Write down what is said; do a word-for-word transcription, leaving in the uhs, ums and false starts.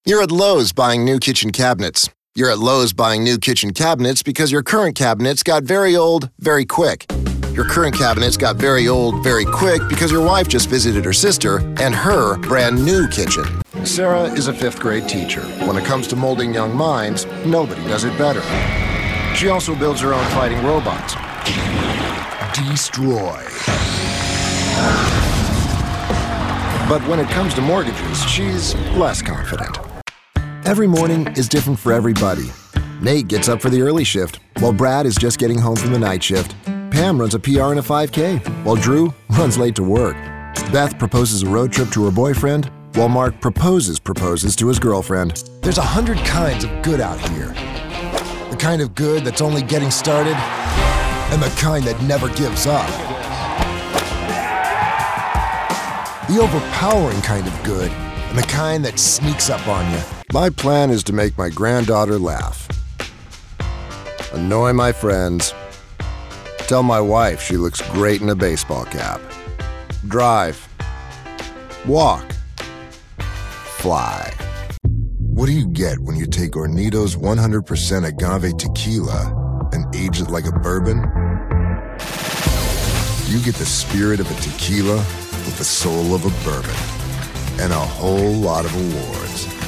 You're at Lowe's buying new kitchen cabinets. You're at Lowe's buying new kitchen cabinets because your current cabinets got very old very quick. Your current cabinets got very old very quick because your wife just visited her sister and her brand new kitchen. Sarah is a fifth grade teacher. When it comes to molding young minds, nobody does it better. She also builds her own fighting robots. Destroy. But when it comes to mortgages, she's less confident. Every morning is different for everybody. Nate gets up for the early shift, while Brad is just getting home from the night shift. Pam runs a P R and a five K, while Drew runs late to work. Beth proposes a road trip to her boyfriend, while Mark proposes proposes to his girlfriend. There's a hundred kinds of good out here. The kind of good that's only getting started, and the kind that never gives up. The overpowering kind of good, and the kind that sneaks up on you. My plan is to make my granddaughter laugh, annoy my friends, tell my wife she looks great in a baseball cap, drive, walk, fly. What do you get when you take Hornitos one hundred percent agave tequila and age it like a bourbon? You get the spirit of a tequila with the soul of a bourbon and a whole lot of awards.